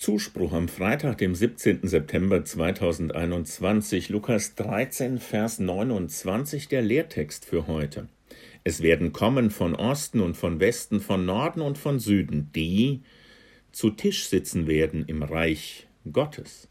Zuspruch am Freitag, dem 17. September 2021, Lukas 13, Vers 29, der Lehrtext für heute. Es werden kommen von Osten und von Westen, von Norden und von Süden, die zu Tisch sitzen werden im Reich Gottes.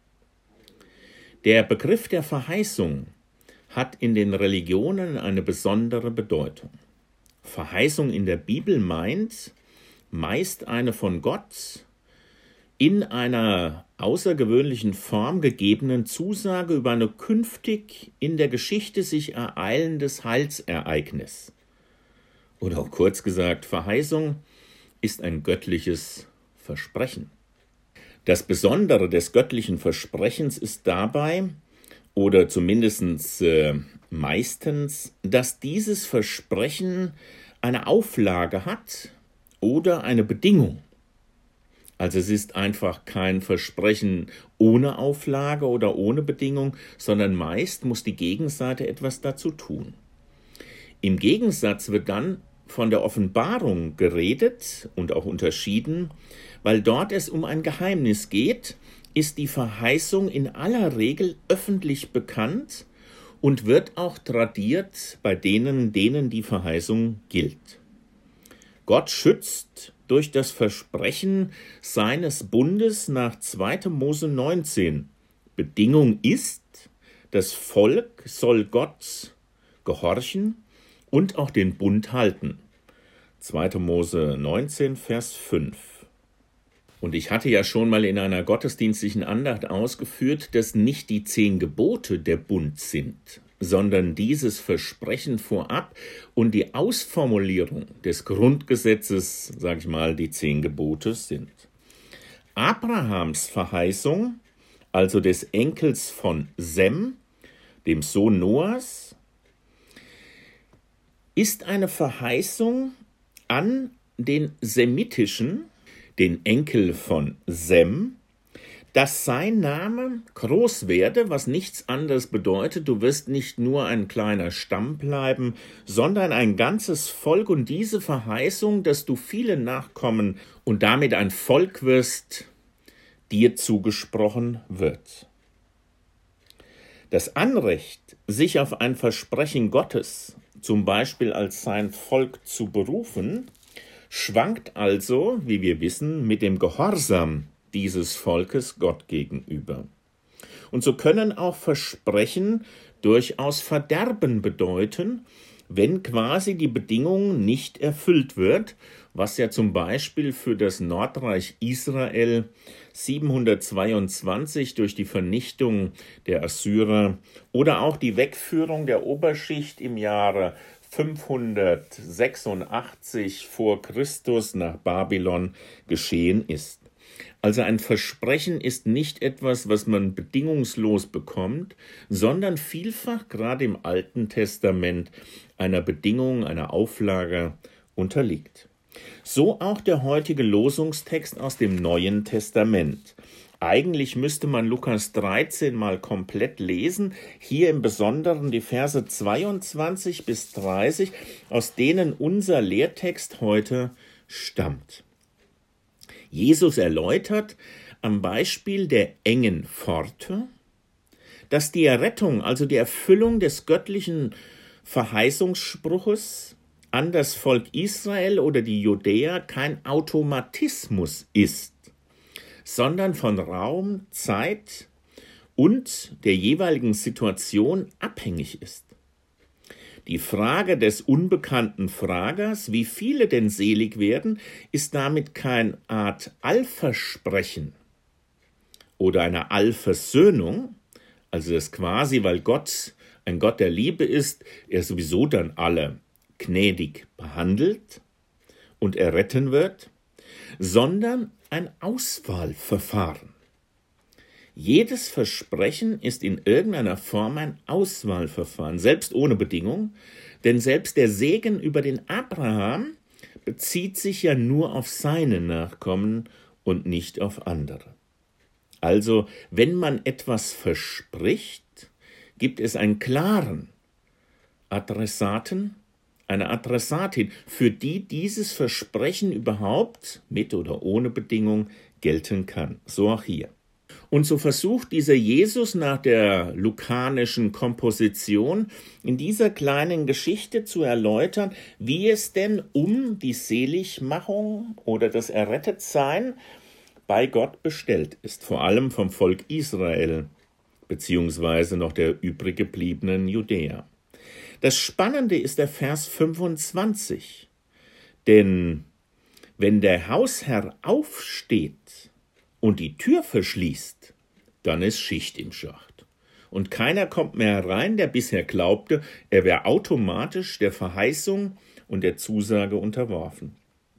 Der Begriff der Verheißung hat in den Religionen eine besondere Bedeutung. Verheißung in der Bibel meint meist eine von Gott in einer außergewöhnlichen Form gegebenen Zusage über ein künftig in der Geschichte sich ereilendes Heilsereignis. Oder auch kurz gesagt, Verheißung ist ein göttliches Versprechen. Das Besondere des göttlichen Versprechens ist dabei, oder zumindest meistens, dass dieses Versprechen eine Auflage hat oder eine Bedingung. Also es ist einfach kein Versprechen ohne Auflage oder ohne Bedingung, sondern meist muss die Gegenseite etwas dazu tun. Im Gegensatz wird dann von der Offenbarung geredet und auch unterschieden, weil dort es um ein Geheimnis geht, ist die Verheißung in aller Regel öffentlich bekannt und wird auch tradiert bei denen die Verheißung gilt. Gott schützt durch das Versprechen seines Bundes nach 2. Mose 19. Bedingung ist, das Volk soll Gott gehorchen und auch den Bund halten. 2. Mose 19, Vers 5. Und ich hatte ja schon mal in einer gottesdienstlichen Andacht ausgeführt, dass nicht die 10 Gebote der Bund sind, sondern dieses Versprechen vorab und die Ausformulierung des Grundgesetzes, sage ich mal, die 10 Gebote sind. Abrahams Verheißung, also des Enkels von Sem, dem Sohn Noahs, ist eine Verheißung an den semitischen, den Enkel von Sem, dass sein Name groß werde, was nichts anderes bedeutet, du wirst nicht nur ein kleiner Stamm bleiben, sondern ein ganzes Volk, und diese Verheißung, dass du viele Nachkommen und damit ein Volk wirst, dir zugesprochen wird. Das Anrecht, sich auf ein Versprechen Gottes, zum Beispiel als sein Volk zu berufen, schwankt also, wie wir wissen, mit dem Gehorsam dieses Volkes Gott gegenüber. Und so können auch Versprechen durchaus Verderben bedeuten, wenn quasi die Bedingung nicht erfüllt wird, was ja zum Beispiel für das Nordreich Israel 722 durch die Vernichtung der Assyrer oder auch die Wegführung der Oberschicht im Jahre 586 vor Christus nach Babylon geschehen ist. Also ein Versprechen ist nicht etwas, was man bedingungslos bekommt, sondern vielfach, gerade im Alten Testament, einer Bedingung, einer Auflage unterliegt. So auch der heutige Losungstext aus dem Neuen Testament. Eigentlich müsste man Lukas 13 mal komplett lesen, hier im Besonderen die Verse 22 bis 30, aus denen unser Lehrtext heute stammt. Jesus erläutert am Beispiel der engen Pforte, dass die Errettung, also die Erfüllung des göttlichen Verheißungsspruches an das Volk Israel oder die Judäer kein Automatismus ist, sondern von Raum, Zeit und der jeweiligen Situation abhängig ist. Die Frage des unbekannten Fragers, wie viele denn selig werden, ist damit keine Art Allversprechen oder eine Allversöhnung, also das quasi, weil Gott ein Gott der Liebe ist, er sowieso dann alle gnädig behandelt und erretten wird, sondern ein Auswahlverfahren. Jedes Versprechen ist in irgendeiner Form ein Auswahlverfahren, selbst ohne Bedingung, denn selbst der Segen über den Abraham bezieht sich ja nur auf seine Nachkommen und nicht auf andere. Also, wenn man etwas verspricht, gibt es einen klaren Adressaten, eine Adressatin, für die dieses Versprechen überhaupt mit oder ohne Bedingung gelten kann. So auch hier. Und so versucht dieser Jesus nach der lukanischen Komposition in dieser kleinen Geschichte zu erläutern, wie es denn um die Seligmachung oder das Errettetsein bei Gott bestellt ist, vor allem vom Volk Israel, beziehungsweise noch der übrig gebliebenen Judäer. Das Spannende ist der Vers 25, denn wenn der Hausherr aufsteht und die Tür verschließt, dann ist Schicht im Schacht. Und keiner kommt mehr herein, der bisher glaubte, er wäre automatisch der Verheißung und der Zusage unterworfen.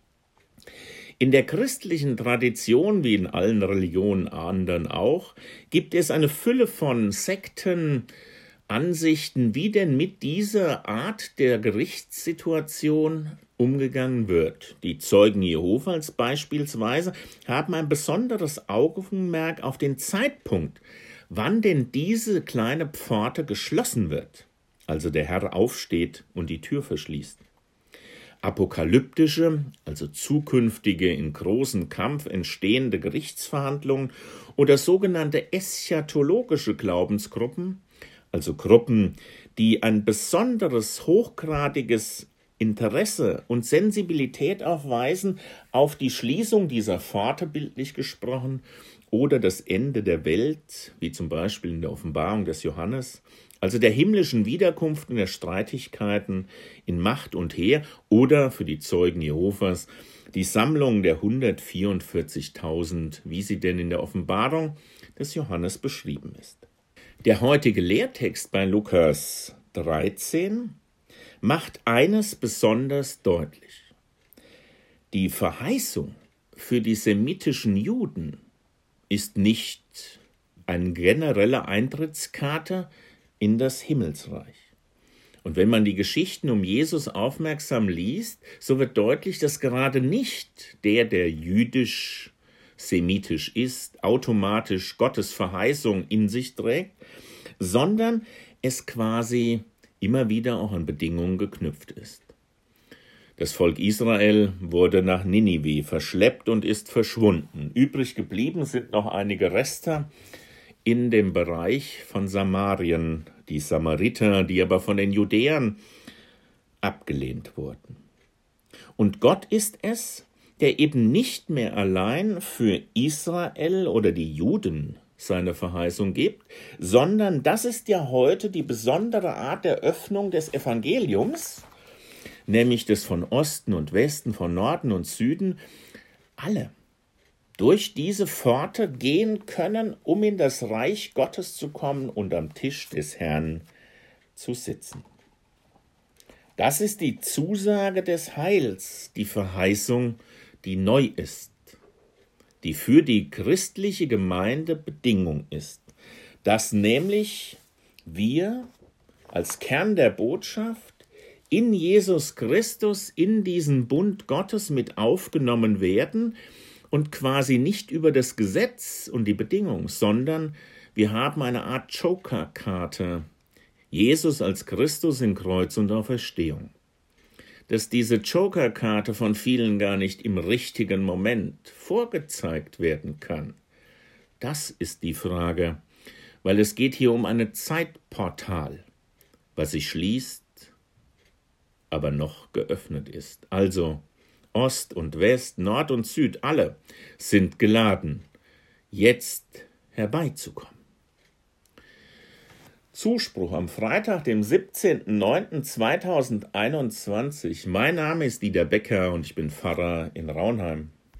In der christlichen Tradition, wie in allen Religionen anderen auch, gibt es eine Fülle von Sekten, Ansichten, wie denn mit dieser Art der Gerichtssituation umgegangen wird. Die Zeugen Jehovas beispielsweise haben ein besonderes Augenmerk auf den Zeitpunkt, wann denn diese kleine Pforte geschlossen wird, also der Herr aufsteht und die Tür verschließt. Apokalyptische, also zukünftige in großem Kampf entstehende Gerichtsverhandlungen oder sogenannte eschatologische Glaubensgruppen, also Gruppen, die ein besonderes, hochgradiges Interesse und Sensibilität aufweisen auf die Schließung dieser Pforte, bildlich gesprochen, oder das Ende der Welt, wie zum Beispiel in der Offenbarung des Johannes, also der himmlischen Wiederkunft und der Streitigkeiten in Macht und Heer, oder für die Zeugen Jehovas die Sammlung der 144.000, wie sie denn in der Offenbarung des Johannes beschrieben ist. Der heutige Lehrtext bei Lukas 13 macht eines besonders deutlich. Die Verheißung für die semitischen Juden ist nicht eine generelle Eintrittskarte in das Himmelsreich. Und wenn man die Geschichten um Jesus aufmerksam liest, so wird deutlich, dass gerade nicht der jüdisch-semitisch ist, automatisch Gottes Verheißung in sich trägt, sondern es quasi immer wieder auch an Bedingungen geknüpft ist. Das Volk Israel wurde nach Ninive verschleppt und ist verschwunden. Übrig geblieben sind noch einige Reste in dem Bereich von Samarien, die Samariter, die aber von den Judäern abgelehnt wurden. Und Gott ist es, der eben nicht mehr allein für Israel oder die Juden seine Verheißung gibt, sondern das ist ja heute die besondere Art der Öffnung des Evangeliums, nämlich des von Osten und Westen, von Norden und Süden, alle durch diese Pforte gehen können, um in das Reich Gottes zu kommen und am Tisch des Herrn zu sitzen. Das ist die Zusage des Heils, die Verheißung, die neu ist, die für die christliche Gemeinde Bedingung ist, dass nämlich wir als Kern der Botschaft in Jesus Christus in diesen Bund Gottes mit aufgenommen werden und quasi nicht über das Gesetz und die Bedingung, sondern wir haben eine Art Jokerkarte, Jesus als Christus in Kreuz und Auferstehung. Dass diese Jokerkarte von vielen gar nicht im richtigen Moment vorgezeigt werden kann, das ist die Frage, weil es geht hier um ein Zeitportal, was sich schließt, aber noch geöffnet ist. Also Ost und West, Nord und Süd, alle sind geladen, jetzt herbeizukommen. Zuspruch am Freitag, dem 17.09.2021. Mein Name ist Dieter Becker und ich bin Pfarrer in Raunheim.